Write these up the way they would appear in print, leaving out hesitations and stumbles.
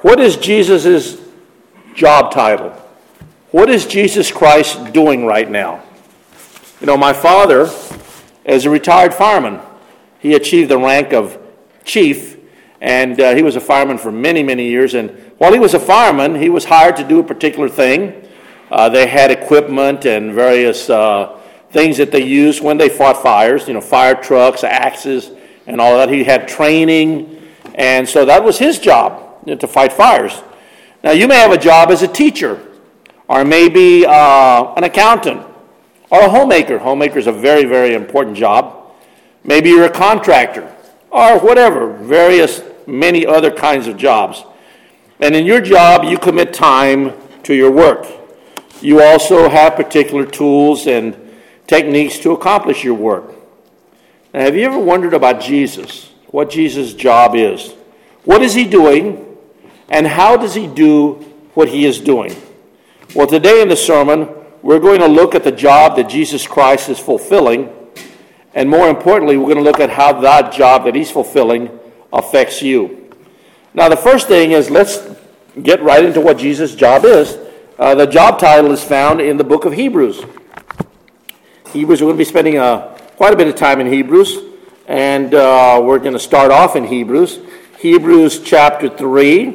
What is Jesus' job title? What is Jesus Christ doing right now? You know, my father, as a retired fireman, he achieved the rank of chief, and he was a fireman for many, many years. And while he was a fireman, he was hired to do a particular thing. They had equipment and various things that they used when they fought fires, you know, fire trucks, axes, and all that. He had training, and so that was his job, you know, to fight fires. Now, you may have a job as a teacher, or maybe an accountant, or a homemaker. Homemaker is a very, very important job. Maybe you're a contractor, or whatever, many other kinds of jobs. And in your job, you commit time to your work. You also have particular tools and techniques to accomplish your work. Now, have you ever wondered about Jesus, what Jesus' job is? What is he doing, and how does he do what he is doing? Well, today in the sermon, we're going to look at the job that Jesus Christ is fulfilling, and more importantly, we're going to look at how that job that he's fulfilling affects you. Now, the first thing is, let's get right into what Jesus' job is. The job title is found in the book of Hebrews. We're going to be spending quite a bit of time in Hebrews, and we're going to start off in Hebrews. Hebrews chapter 3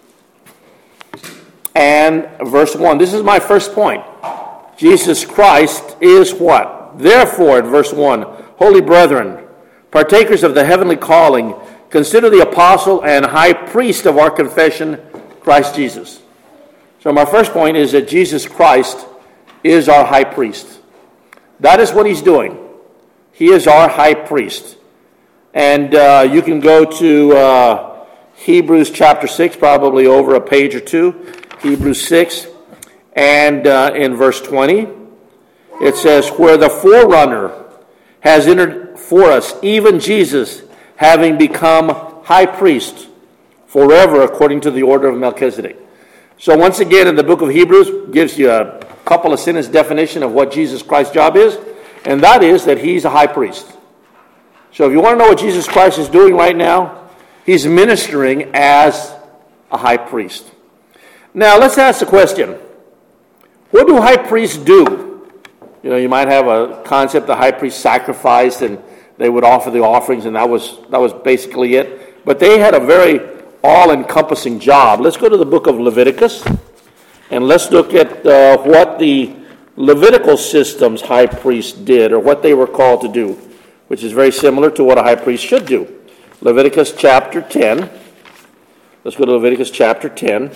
and verse 1. This is my first point. Jesus Christ is what? Therefore, in verse 1, holy brethren, partakers of the heavenly calling, consider the apostle and high priest of our confession, Christ Jesus. So my first point is that Jesus Christ is our high priest. That is what he's doing. He is our high priest. And you can go to Hebrews chapter 6, probably over a page or two. Hebrews 6, and in verse 20, it says, where the forerunner has entered for us, even Jesus, having become high priest forever according to the order of Melchizedek. So once again, in the book of Hebrews, gives you a couple of sentence definition of what Jesus Christ's job is, and that is that he's a high priest. So if you want to know what Jesus Christ is doing right now, he's ministering as a high priest. Now, let's ask the question, what do high priests do? You know, you might have a concept the high priest sacrificed and they would offer the offerings, and that was basically it. But they had a very all-encompassing job. Let's go to the book of Leviticus, and let's look at what the Levitical system's high priest did, or what they were called to do, which is very similar to what a high priest should do. Leviticus chapter 10. Let's go to Leviticus chapter 10.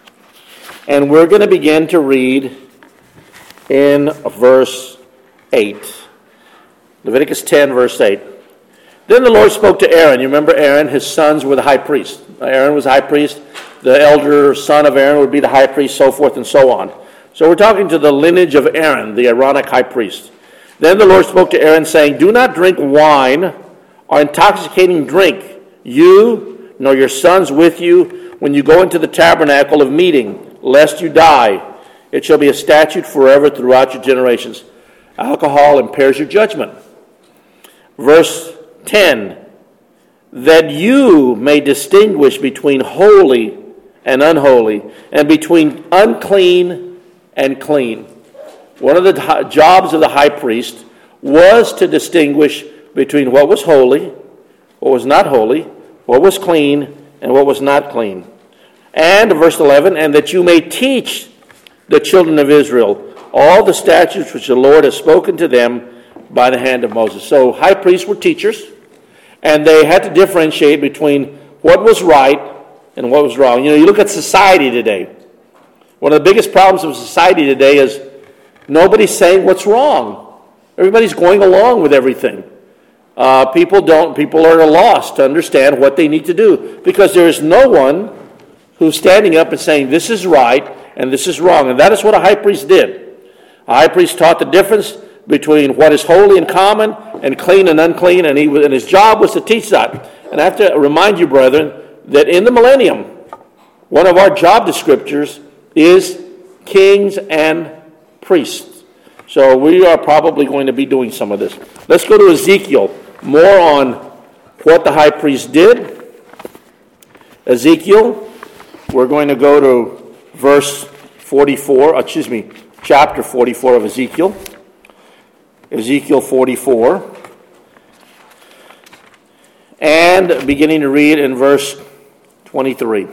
And we're going to begin to read in verse 8. Leviticus 10, verse 8. Then the Lord spoke to Aaron. You remember Aaron, his sons were the high priest. Aaron was high priest. The elder son of Aaron would be the high priest, so forth and so on. So we're talking to the lineage of Aaron, the Aaronic high priest. Then the Lord spoke to Aaron, saying, do not drink wine or intoxicating drink, you nor your sons with you, when you go into the tabernacle of meeting, lest you die. It shall be a statute forever throughout your generations. Alcohol impairs your judgment. Verse 10, that you may distinguish between holy and unholy, and between unclean and clean. One of the jobs of the high priest was to distinguish between what was holy, what was not holy, what was clean, and what was not clean. And verse 11, and that you may teach the children of Israel all the statutes which the Lord has spoken to them by the hand of Moses. So high priests were teachers, and they had to differentiate between what was right and what was wrong. You know, you look at society today. One of the biggest problems of society today is nobody's saying what's wrong. Everybody's going along with everything. People are lost to understand what they need to do, because there is no one who's standing up and saying this is right and this is wrong. And that is what a high priest did. A high priest taught the difference between what is holy and common and clean and unclean, and his job was to teach that. And I have to remind you, brethren, that in the millennium, one of our job descriptors is kings and priests. So we are probably going to be doing some of this. Let's go to Ezekiel. More on what the high priest did. Ezekiel We're going to go to chapter 44 of Ezekiel. Ezekiel 44. And beginning to read in verse 23.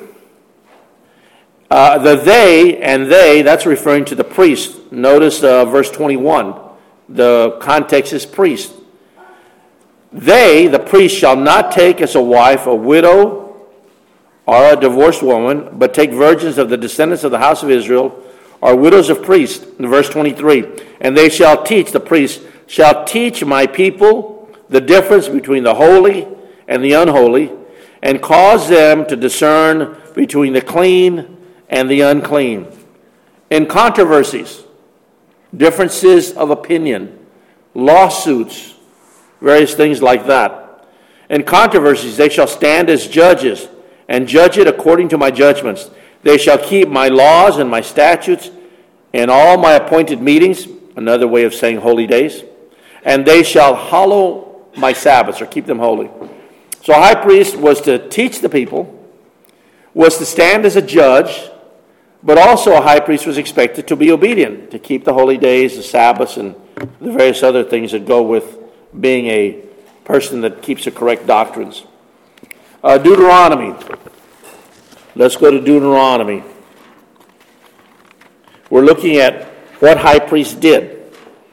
The they, that's referring to the priest. Notice verse 21. The context is priest. They, the priest, shall not take as a wife a widow or a divorced woman, but take virgins of the descendants of the house of Israel, or widows of priests. In verse 23. And they shall teach, the priest shall teach my people the difference between the holy and the unholy, and cause them to discern between the clean and the unclean. In controversies, differences of opinion, lawsuits, various things like that. In controversies, they shall stand as judges and judge it according to my judgments. They shall keep my laws and my statutes in all my appointed meetings, another way of saying holy days, and they shall hallow my Sabbaths, or keep them holy. So a high priest was to teach the people, was to stand as a judge, but also a high priest was expected to be obedient, to keep the holy days, the Sabbaths, and the various other things that go with being a person that keeps the correct doctrines. Deuteronomy. Let's go to Deuteronomy. We're looking at what high priest did.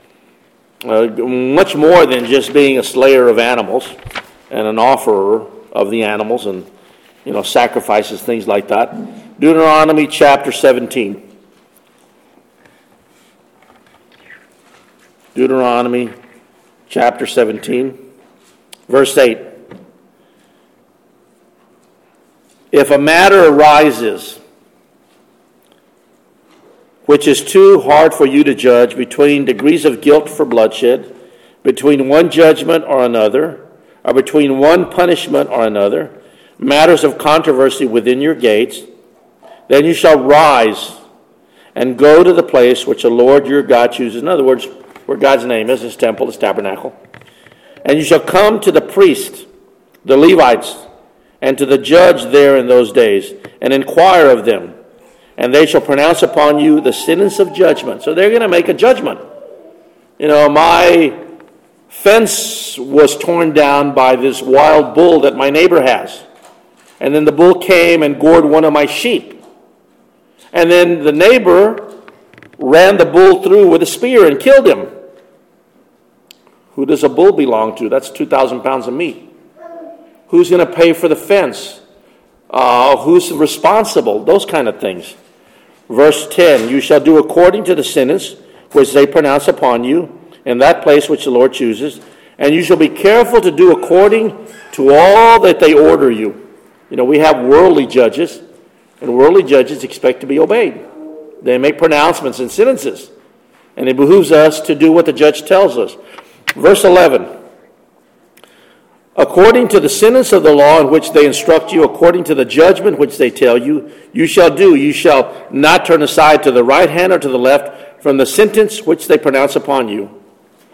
Much more than just being a slayer of animals and an offerer of the animals and, sacrifices, things like that. Deuteronomy chapter 17. Deuteronomy chapter 17, verse 8. If a matter arises which is too hard for you to judge, between degrees of guilt for bloodshed, between one judgment or another, or between one punishment or another, matters of controversy within your gates, then you shall rise and go to the place which the Lord your God chooses. In other words, where God's name is, his temple, his tabernacle. And you shall come to the priest, the Levites, and to the judge there in those days, and inquire of them. And they shall pronounce upon you the sentence of judgment. So they're going to make a judgment. My fence was torn down by this wild bull that my neighbor has. And then the bull came and gored one of my sheep. And then the neighbor ran the bull through with a spear and killed him. Who does a bull belong to? That's 2,000 pounds of meat. Who's going to pay for the fence? Who's responsible? Those kind of things. Verse 10, you shall do according to the sentence which they pronounce upon you in that place which the Lord chooses, and you shall be careful to do according to all that they order you. We have worldly judges, and worldly judges expect to be obeyed. They make pronouncements and sentences, and it behooves us to do what the judge tells us. Verse 11, according to the sentence of the law in which they instruct you, according to the judgment which they tell you, you shall do. You shall not turn aside to the right hand or to the left from the sentence which they pronounce upon you.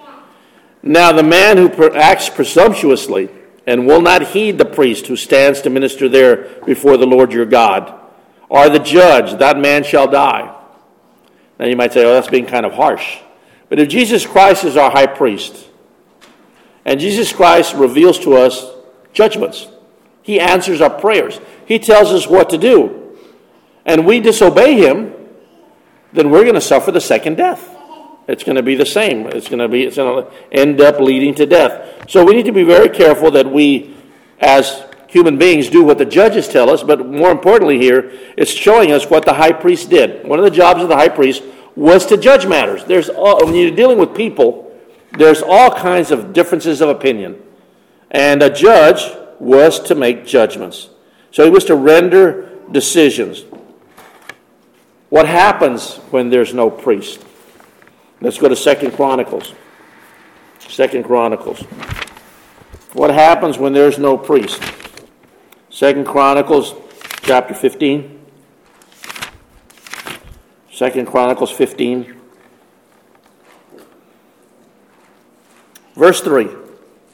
Now the man who acts presumptuously and will not heed the priest who stands to minister there before the Lord your God, or the judge, that man shall die. Now you might say, that's being kind of harsh. But if Jesus Christ is our high priest, and Jesus Christ reveals to us judgments, he answers our prayers, he tells us what to do, and we disobey him, then we're going to suffer the second death. It's going to be the same. It's going to end up leading to death. So we need to be very careful that we, as human beings, do what the judges tell us, but more importantly here, it's showing us what the high priest did. One of the jobs of the high priest was to judge matters. When you're dealing with people, there's all kinds of differences of opinion. And a judge was to make judgments. So he was to render decisions. What happens when there's no priest? Let's go to 2 Chronicles. 2 Chronicles. What happens when there's no priest? 2 Chronicles chapter 15. 2 Chronicles 15. Verse 3.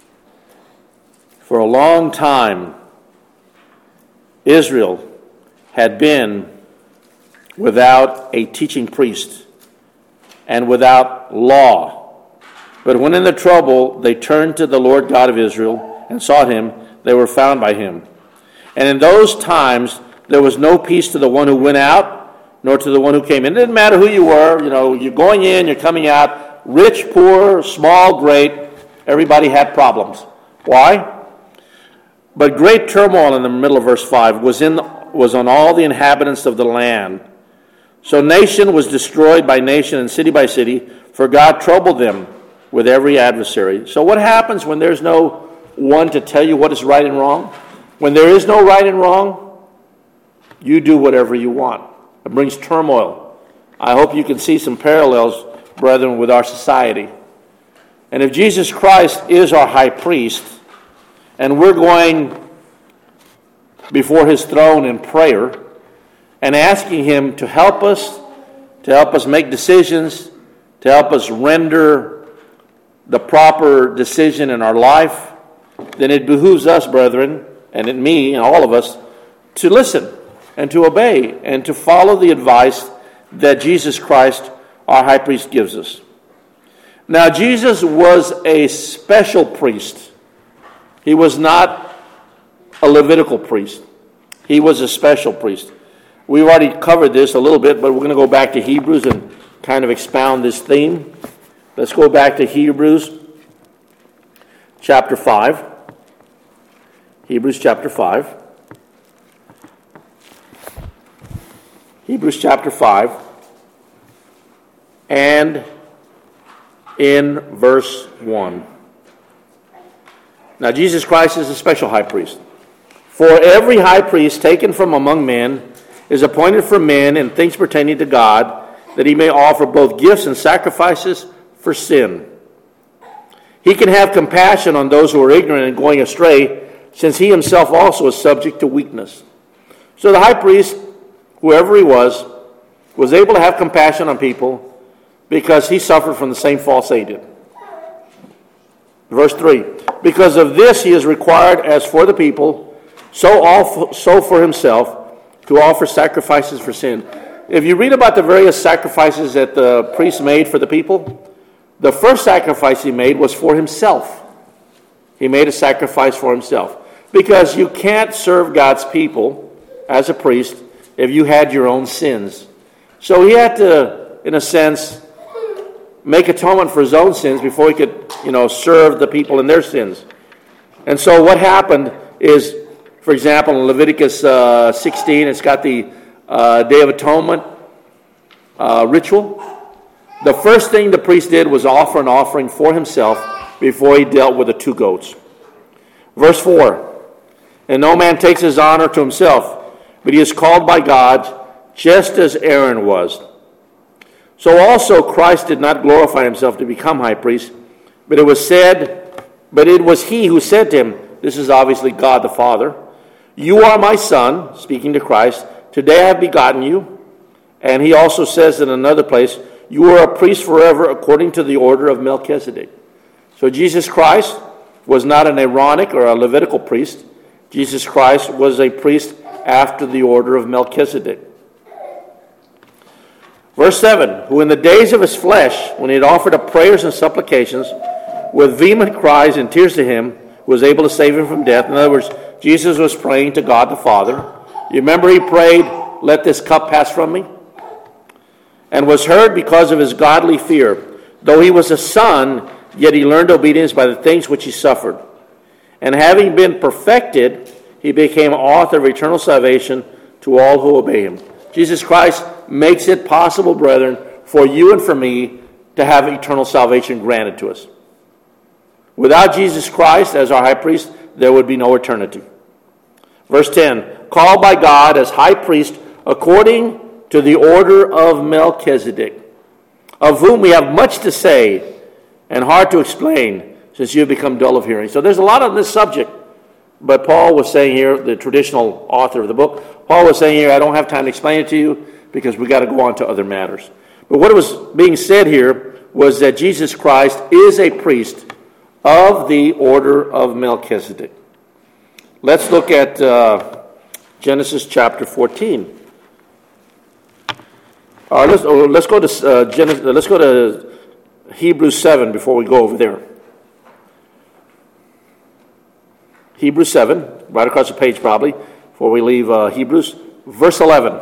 For a long time, Israel had been without a teaching priest and without law. But when in the trouble they turned to the Lord God of Israel and sought him, they were found by him. And in those times there was no peace to the one who went out, nor to the one who came in. It didn't matter who you were. You're going in, you're coming out, rich, poor, small, great. Everybody had problems. Why? But great turmoil in the middle of verse 5 was on all the inhabitants of the land. So nation was destroyed by nation and city by city, for God troubled them with every adversary. So what happens when there's no one to tell you what is right and wrong? When there is no right and wrong, you do whatever you want. It brings turmoil. I hope you can see some parallels, brethren, with our society. And if Jesus Christ is our high priest, and we're going before his throne in prayer and asking him to help us make decisions, to help us render the proper decision in our life, then it behooves us, brethren, and in me and all of us, to listen and to obey and to follow the advice that Jesus Christ, our high priest, gives us. Now, Jesus was a special priest. He was not a Levitical priest. He was a special priest. We've already covered this a little bit, but we're going to go back to Hebrews and kind of expound this theme. Let's go back to Hebrews chapter 5. Hebrews chapter 5. Hebrews chapter 5. And in verse 1. Now, Jesus Christ is a special high priest. For every high priest taken from among men is appointed for men in things pertaining to God, that he may offer both gifts and sacrifices for sin. He can have compassion on those who are ignorant and going astray, since he himself also is subject to weakness. So the high priest, whoever he was able to have compassion on people because he suffered from the same faults they did. Verse 3, because of this he is required, as for the people, so for himself, to offer sacrifices for sin. If you read about the various sacrifices that the priest made for the people, the first sacrifice he made was for himself. He made a sacrifice for himself. Because you can't serve God's people as a priest if you had your own sins. So he had to, in a sense, make atonement for his own sins before he could, serve the people in their sins. And so what happened is, for example, in Leviticus 16, it's got the Day of Atonement ritual. The first thing the priest did was offer an offering for himself before he dealt with the two goats. Verse 4, and no man takes his honor to himself, but he is called by God, just as Aaron was. So also Christ did not glorify himself to become high priest, but it was he who said to him, this is obviously God the Father, you are my son, speaking to Christ, today I have begotten you. And he also says in another place, you are a priest forever according to the order of Melchizedek. So Jesus Christ was not an Aaronic or a Levitical priest. Jesus Christ was a priest after the order of Melchizedek. Verse 7, who in the days of his flesh, when he had offered up prayers and supplications, with vehement cries and tears to him, was able to save him from death. In other words, Jesus was praying to God the Father. You remember he prayed, let this cup pass from me? And was heard because of his godly fear. Though he was a son, yet he learned obedience by the things which he suffered. And having been perfected, he became author of eternal salvation to all who obey him. Jesus Christ makes it possible, brethren, for you and for me to have eternal salvation granted to us. Without Jesus Christ as our high priest, there would be no eternity. Verse 10, called by God as high priest according to the order of Melchizedek, of whom we have much to say and hard to explain, since you have become dull of hearing. So there's a lot on this subject, but Paul was saying here, the traditional author of the book, Paul was saying here, I don't have time to explain it to you because we got to go on to other matters. But what was being said here was that Jesus Christ is a priest of the order of Melchizedek. Let's look at Genesis chapter 14. Let's go to Hebrews 7 before we go over there. Hebrews 7, right across the page probably, before we leave Hebrews. Verse 11.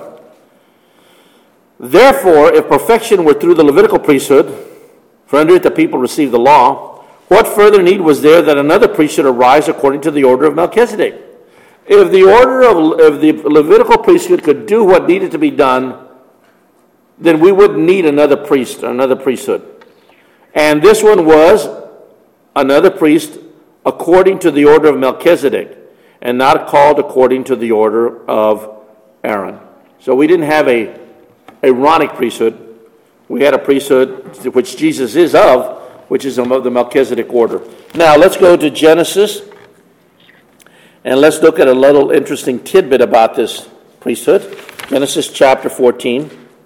Therefore, if perfection were through the Levitical priesthood, for under it the people received the law, what further need was there that another priest should arise according to the order of Melchizedek? If the order of the Levitical priesthood could do what needed to be done, then we wouldn't need another priest or another priesthood. And this one was another priest according to the order of Melchizedek, and not called according to the order of Aaron. So we didn't have a Aaronic priesthood. We had a priesthood which Jesus is of, which is of the Melchizedek order. Now let's go to Genesis, and let's look at a little interesting tidbit about this priesthood. Genesis chapter 14.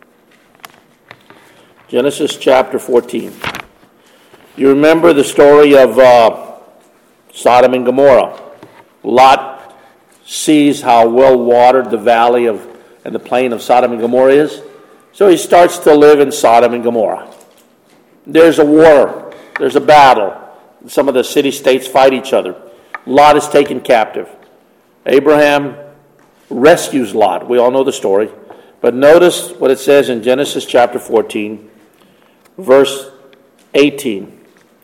Genesis chapter 14. You remember the story of Sodom and Gomorrah. Lot sees how well watered the valley and the plain of Sodom and Gomorrah is. So he starts to live in Sodom and Gomorrah. There's a war. There's a battle. Some of the city-states fight each other. Lot is taken captive. Abraham rescues Lot. We all know the story. But notice what it says in Genesis chapter 14, verse 18.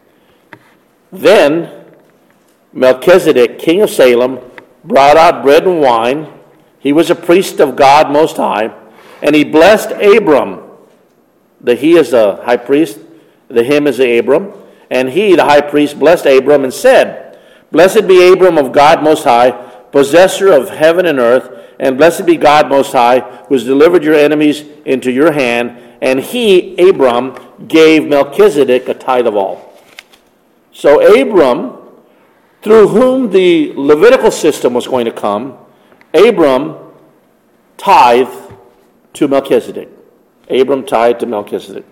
Then Melchizedek, king of Salem, brought out bread and wine. He was a priest of God Most High, and he blessed Abram. The he is the high priest, the him is the Abram. And he, the high priest, blessed Abram and said, Blessed be Abram of God Most High, possessor of heaven and earth, and blessed be God Most High, who has delivered your enemies into your hand. And he, Abram, gave Melchizedek a tithe of all. So Abram, through whom the Levitical system was going to come, Abram tithed to Melchizedek. Abram tithed to Melchizedek.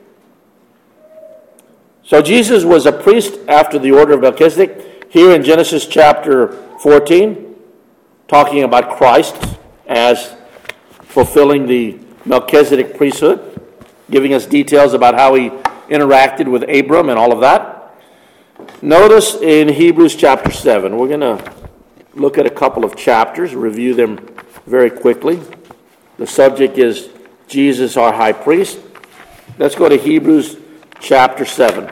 So Jesus was a priest after the order of Melchizedek. Here in Genesis chapter 14, talking about Christ as fulfilling the Melchizedek priesthood, giving us details about how he interacted with Abram and all of that. Notice in Hebrews chapter 7, we're going to look at a couple of chapters, review them very quickly. The subject is Jesus, our high priest. Let's go to Hebrews chapter 7.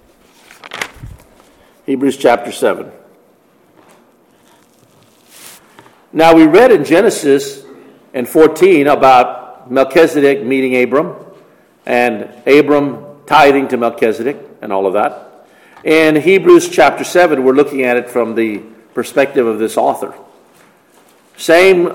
Hebrews chapter 7. Now we read in Genesis and 14 about Melchizedek meeting Abram and Abram tithing to Melchizedek and all of that. In Hebrews chapter 7, we're looking at it from the perspective of this author. Same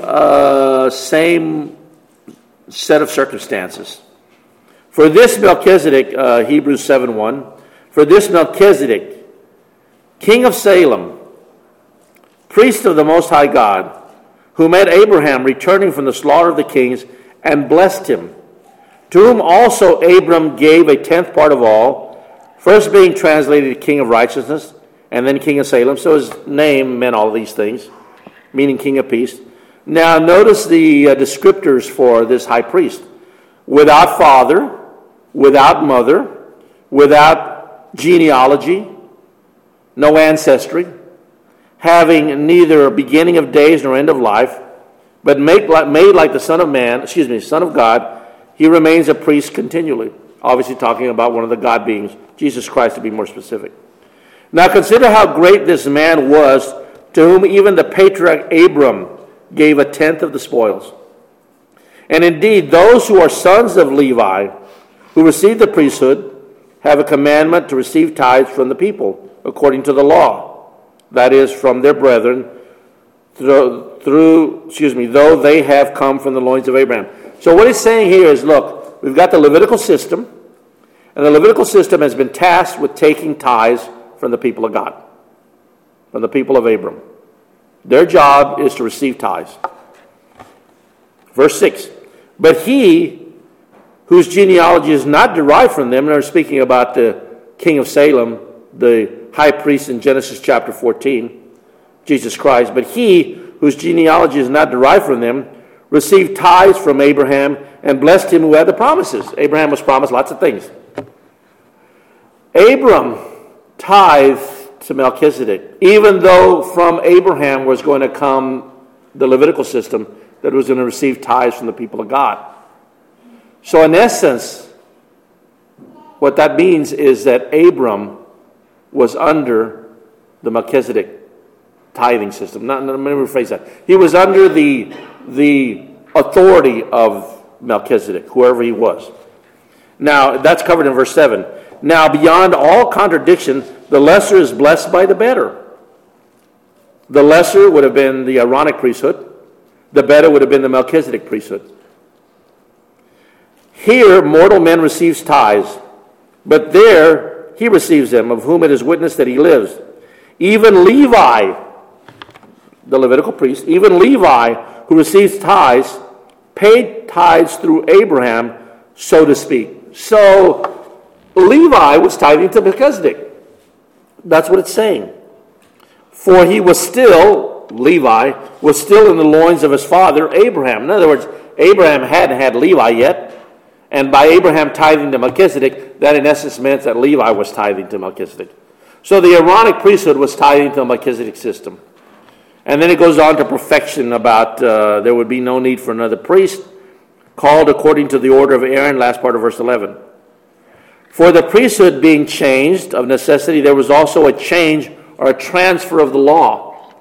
set of circumstances. For this Melchizedek, Hebrews 7:1, for this Melchizedek, king of Salem, priest of the Most High God, who met Abraham returning from the slaughter of the kings and blessed him, to whom also Abram gave a tenth part of all, first being translated King of Righteousness, and then King of Salem. So his name meant all these things, meaning King of Peace. Now notice the descriptors for this high priest. Without father, without mother, without genealogy, no ancestry, having neither beginning of days nor end of life, but made like the Son of God, he remains a priest continually. Obviously talking about one of the God beings, Jesus Christ to be more specific. Now consider how great this man was, to whom even the patriarch Abram gave a tenth of the spoils. And indeed, those who are sons of Levi, who receive the priesthood, have a commandment to receive tithes from the people, according to the law. That is, from their brethren, though they have come from the loins of Abraham. So what he's saying here is, look, we've got the Levitical system, and the Levitical system has been tasked with taking tithes from the people of God, from the people of Abram. Their job is to receive tithes. Verse 6, but he whose genealogy is not derived from them, and they're speaking about the king of Salem, the high priest in Genesis chapter 14, Jesus Christ, but he whose genealogy is not derived from them, received tithes from Abraham and blessed him who had the promises. Abraham was promised lots of things. Abram tithed to Melchizedek, even though from Abraham was going to come the Levitical system that was going to receive tithes from the people of God. So in essence, what that means is that Abram was under the Melchizedek tithing system. Let me rephrase that. He was under the authority of Melchizedek, whoever he was. Now, that's covered in verse 7. Now, beyond all contradiction, the lesser is blessed by the better. The lesser would have been the Aaronic priesthood. The better would have been the Melchizedek priesthood. Here, mortal man receives tithes, but there he receives them, of whom it is witnessed that he lives. Even Levi, the Levitical priest, even Levi, who receives tithes, paid tithes through Abraham, so to speak. So Levi was tithing to Melchizedek. That's what it's saying. For he was still, Levi, was still in the loins of his father Abraham. In other words, Abraham hadn't had Levi yet. And by Abraham tithing to Melchizedek, that in essence meant that Levi was tithing to Melchizedek. So the Aaronic priesthood was tithing to the Melchizedek system. And then it goes on to perfection about there would be no need for another priest, called according to the order of Aaron, last part of verse 11. For the priesthood being changed of necessity, there was also a change or a transfer of the law.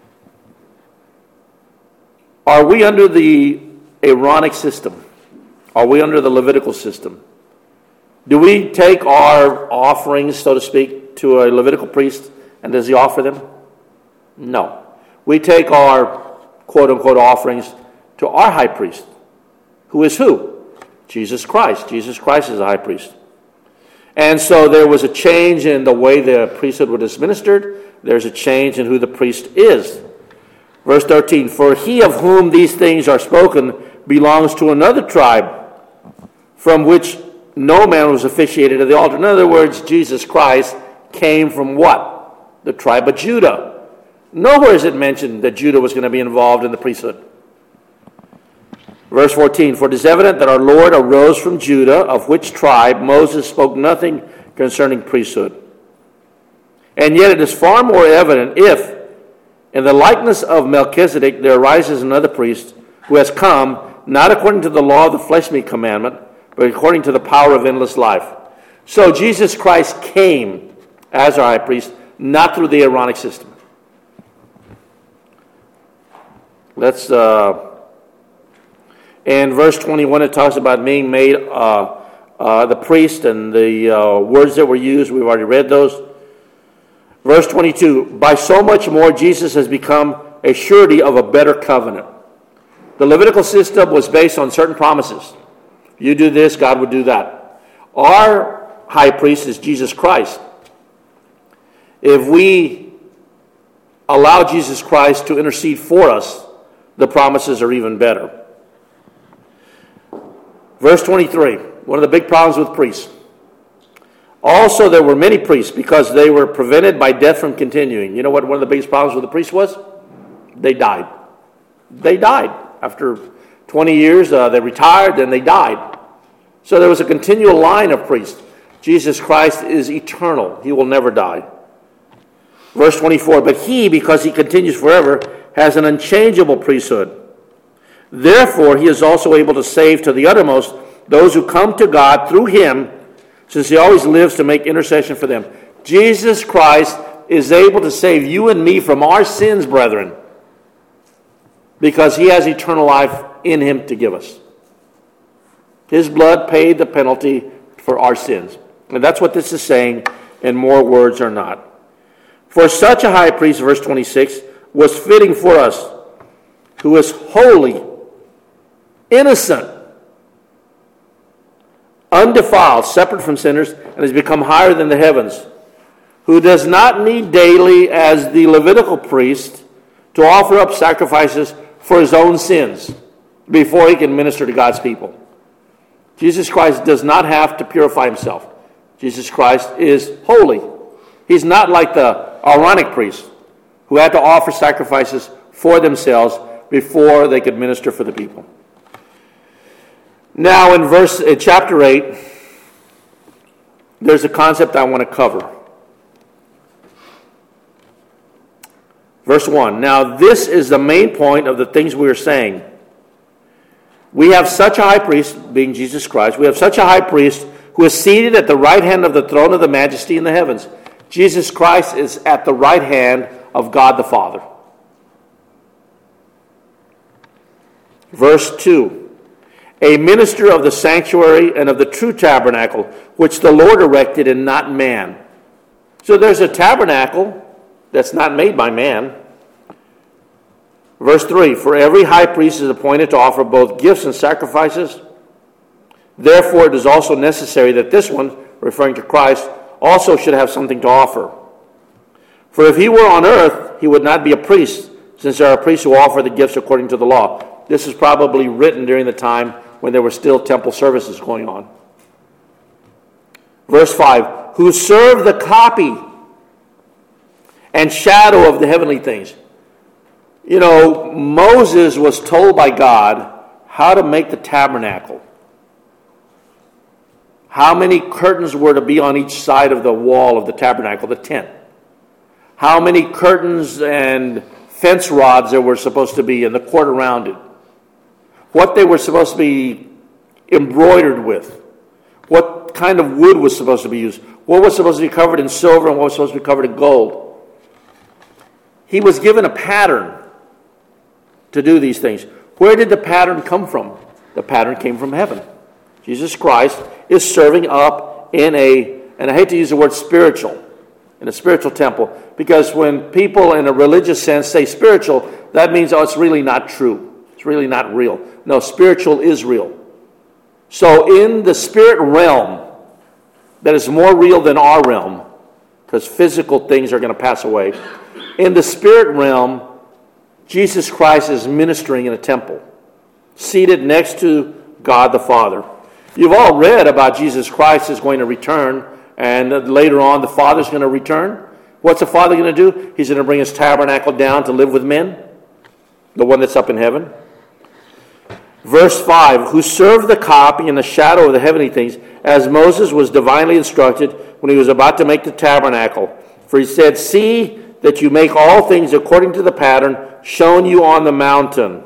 Are we under the Aaronic system? Are we under the Levitical system? Do we take our offerings, so to speak, to a Levitical priest, and does he offer them? No. We take our quote-unquote offerings to our high priest, who is who? Jesus Christ. Jesus Christ is the high priest. And so there was a change in the way the priesthood was administered. There's a change in who the priest is. Verse 13, for he of whom these things are spoken belongs to another tribe, from which no man was officiated at the altar. In other words, Jesus Christ came from what? The tribe of Judah. Nowhere is it mentioned that Judah was going to be involved in the priesthood. Verse 14, for it is evident that our Lord arose from Judah, of which tribe Moses spoke nothing concerning priesthood. And yet it is far more evident if, in the likeness of Melchizedek, there arises another priest who has come, not according to the law of the flesh-meat commandment, but according to the power of endless life. So Jesus Christ came as our high priest, not through the Aaronic system. Let's, in verse 21, it talks about being made the priest and the words that were used. We've already read those. Verse 22, by so much more Jesus has become a surety of a better covenant. The Levitical system was based on certain promises. You do this, God would do that. Our high priest is Jesus Christ. If we allow Jesus Christ to intercede for us, the promises are even better. Verse 23, one of the big problems with priests. Also, there were many priests because they were prevented by death from continuing. You know what one of the biggest problems with the priests was? They died. They died. After 20 years, they retired, then they died. So there was a continual line of priests. Jesus Christ is eternal. He will never die. Verse 24, but he, because he continues forever, has an unchangeable priesthood. Therefore, he is also able to save to the uttermost those who come to God through him, since he always lives to make intercession for them. Jesus Christ is able to save you and me from our sins, brethren, because he has eternal life in him to give us. His blood paid the penalty for our sins. And that's what this is saying, and more words are not. For such a high priest, verse 26, was fitting for us, who is holy, innocent, undefiled, separate from sinners, and has become higher than the heavens, who does not need daily, as the Levitical priest, to offer up sacrifices for his own sins before he can minister to God's people. Jesus Christ does not have to purify himself. Jesus Christ is holy. He's not like the Aaronic priest who had to offer sacrifices for themselves before they could minister for the people. Now in chapter 8, there's a concept I want to cover. Verse 1. Now this is the main point of the things we are saying. We have such a high priest, being Jesus Christ, we have such a high priest who is seated at the right hand of the throne of the majesty in the heavens. Jesus Christ is at the right hand of God the Father. Verse 2. A minister of the sanctuary and of the true tabernacle, which the Lord erected and not man. So there's a tabernacle that's not made by man. Verse 3, for every high priest is appointed to offer both gifts and sacrifices. Therefore it is also necessary that this one, referring to Christ, also should have something to offer. For if he were on earth, he would not be a priest, since there are priests who offer the gifts according to the law. This is probably written during the time when there were still temple services going on. Verse 5, who serve the copy and shadow of the heavenly things. You know, Moses was told by God how to make the tabernacle. How many curtains were to be on each side of the wall of the tabernacle, the tent. How many curtains and fence rods there were supposed to be in the court around it. What they were supposed to be embroidered with. What kind of wood was supposed to be used. What was supposed to be covered in silver and what was supposed to be covered in gold. He was given a pattern to do these things. Where did the pattern come from? The pattern came from heaven. Jesus Christ is serving up in and I hate to use the word spiritual, in a spiritual temple, because when people in a religious sense say spiritual, that means, oh, it's really not true. It's really not real. No, spiritual is real. So in the spirit realm, that is more real than our realm, because physical things are going to pass away. In the spirit realm, Jesus Christ is ministering in a temple, seated next to God the Father. You've all read about Jesus Christ is going to return, and later on the Father's going to return. What's the Father going to do? He's going to bring his tabernacle down to live with men, the one that's up in heaven. Verse 5, who served the copy in the shadow of the heavenly things, as Moses was divinely instructed when he was about to make the tabernacle. For he said, see that you make all things according to the pattern shown you on the mountain.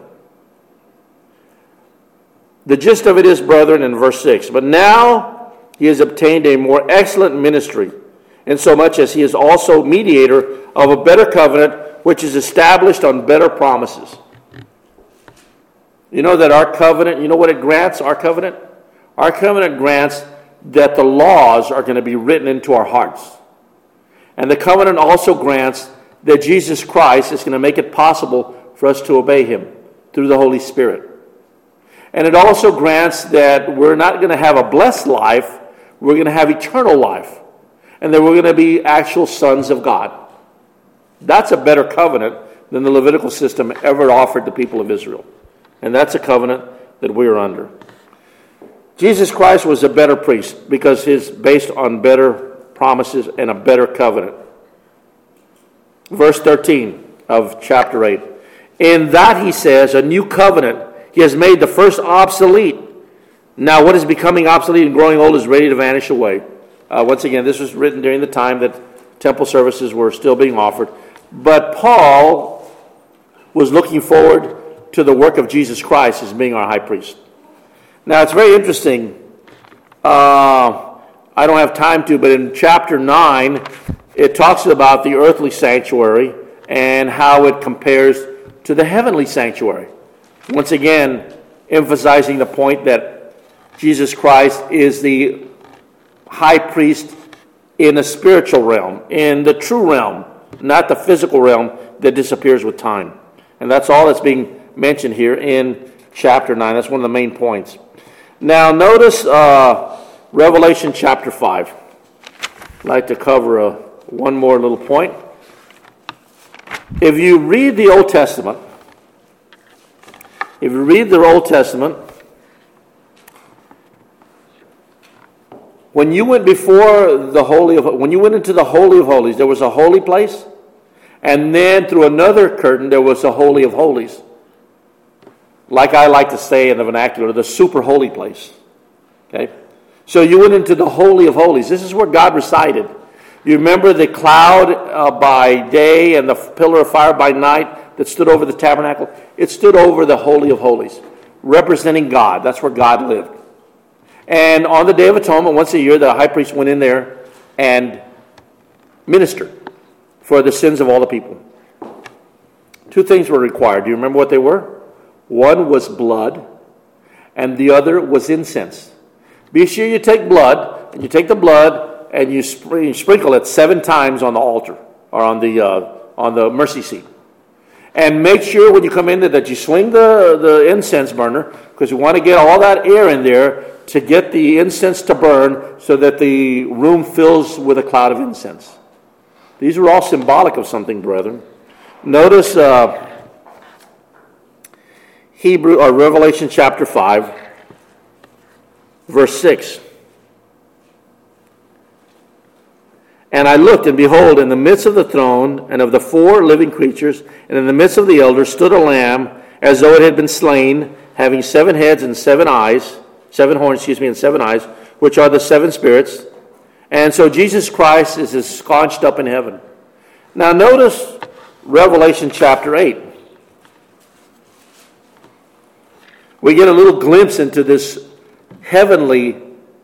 The gist of it is, brethren, in verse 6, but now he has obtained a more excellent ministry, insomuch as he is also mediator of a better covenant, which is established on better promises. You know that our covenant, you know what it grants, our covenant? Our covenant grants that the laws are going to be written into our hearts. And the covenant also grants that Jesus Christ is going to make it possible for us to obey him through the Holy Spirit. And it also grants that we're not going to have a blessed life, we're going to have eternal life. And that we're going to be actual sons of God. That's a better covenant than the Levitical system ever offered the people of Israel. And that's a covenant that we're under. Jesus Christ was a better priest because he's based on better promises and a better covenant. Verse 13 of chapter 8. In that, he says, a new covenant. He has made the first obsolete. Now what is becoming obsolete and growing old is ready to vanish away. Once again, this was written during the time that temple services were still being offered. But Paul was looking forward to the work of Jesus Christ as being our high priest. Now it's very interesting. I don't have time to, but in chapter 9, it talks about the earthly sanctuary and how it compares to the heavenly sanctuary. Once again, emphasizing the point that Jesus Christ is the high priest in the spiritual realm, in the true realm, not the physical realm that disappears with time. And that's all that's being mentioned here in chapter 9. That's one of the main points. Now notice Revelation chapter 5. I'd like to cover one more little point. If you read the Old Testament, when you went before when you went into the Holy of Holies, there was a holy place, And then through another curtain, there was the Holy of Holies. Like I like to say in the vernacular, the super holy place. Okay? So you went into the Holy of Holies. This is where God resided. You remember the cloud by day and the pillar of fire by night that stood over the tabernacle? It stood over the Holy of Holies, representing God. That's where God lived. And on the Day of Atonement, once a year, the high priest went in there and ministered for the sins of all the people. Two things were required. Do you remember what they were? One was blood, and the other was incense. Be sure you take blood, and you take the blood, and you sprinkle it 7 times on the altar, or on the mercy seat. And make sure when you come in there that you swing the incense burner, because you want to get all that air in there to get the incense to burn so that the room fills with a cloud of incense. These are all symbolic of something, brethren. Notice Revelation chapter 5, verse 6. And I looked, and behold, in the midst of the throne and of the 4 living creatures, and in the midst of the elders, stood a lamb, as though it had been slain, having 7 heads and 7 eyes, 7 horns, and 7 eyes, which are the 7 spirits. And so Jesus Christ is ensconced up in heaven. Now notice Revelation chapter 8. We get a little glimpse into this heavenly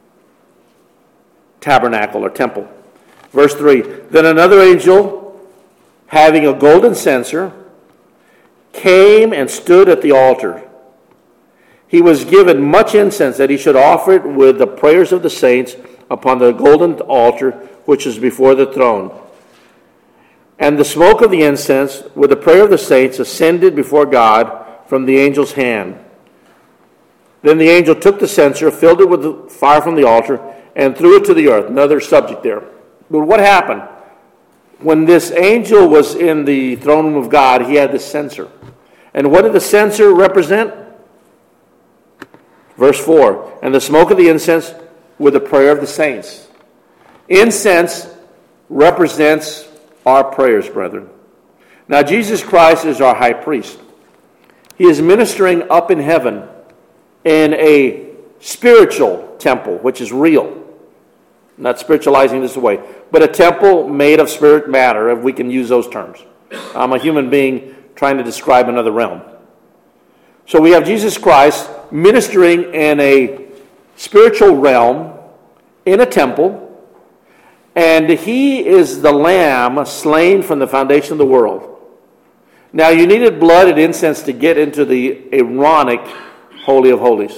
tabernacle or temple. Verse 3, then another angel, having a golden censer, came and stood at the altar. He was given much incense that he should offer it with the prayers of the saints upon the golden altar which is before the throne. And the smoke of the incense with the prayer of the saints ascended before God from the angel's hand. Then the angel took the censer, filled it with the fire from the altar, and threw it to the earth. Another subject there. But what happened? When this angel was in the throne room of God, he had this censer. And what did the censer represent? Verse 4, and the smoke of the incense with the prayer of the saints. Incense represents our prayers, brethren. Now, Jesus Christ is our high priest. He is ministering up in heaven in a spiritual temple, which is real. Not spiritualizing this away, but a temple made of spirit matter, if we can use those terms. I'm a human being trying to describe another realm. So we have Jesus Christ ministering in a spiritual realm, in a temple, and he is the lamb slain from the foundation of the world. Now you needed blood and incense to get into the Aaronic Holy of Holies.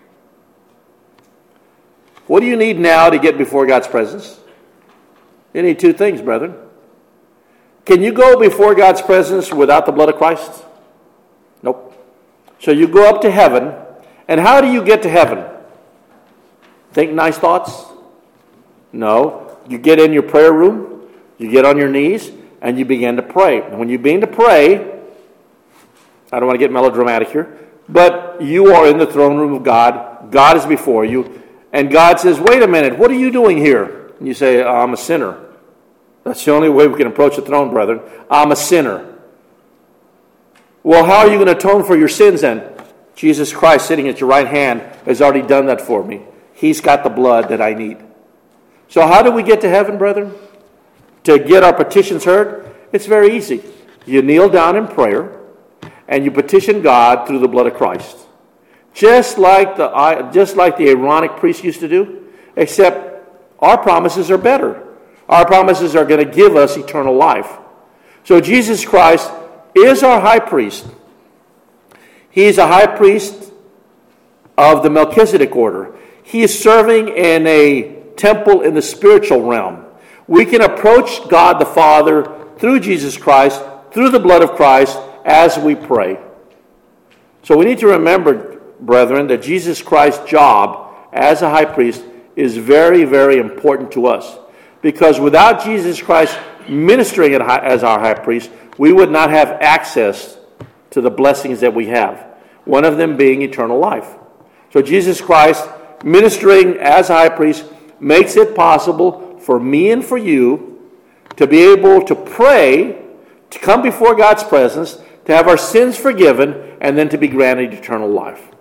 What do you need now to get before God's presence? You need 2 things, brethren. Can you go before God's presence without the blood of Christ? Nope. So you go up to heaven, and how do you get to heaven? Think nice thoughts? No. You get in your prayer room, you get on your knees, and you begin to pray. And when you begin to pray, I don't want to get melodramatic here, but you are in the throne room of God. God is before you. And God says, wait a minute, what are you doing here? And you say, I'm a sinner. That's the only way we can approach the throne, brethren. I'm a sinner. Well, how are you going to atone for your sins then? Jesus Christ sitting at your right hand has already done that for me. He's got the blood that I need. So how do we get to heaven, brethren? To get our petitions heard? It's very easy. You kneel down in prayer and you petition God through the blood of Christ. Just like the Aaronic priest used to do, except our promises are better. Our promises are going to give us eternal life. So Jesus Christ is our high priest. He's a high priest of the Melchizedek order. He is serving in a temple in the spiritual realm. We can approach God the Father through Jesus Christ, through the blood of Christ, as we pray. So we need to remember, brethren, that Jesus Christ's job as a high priest is very, very important to us. Because without Jesus Christ ministering as our high priest, we would not have access to the blessings that we have. One of them being eternal life. So Jesus Christ ministering as a high priest makes it possible for me and for you to be able to pray to come before God's presence, to have our sins forgiven, and then to be granted eternal life.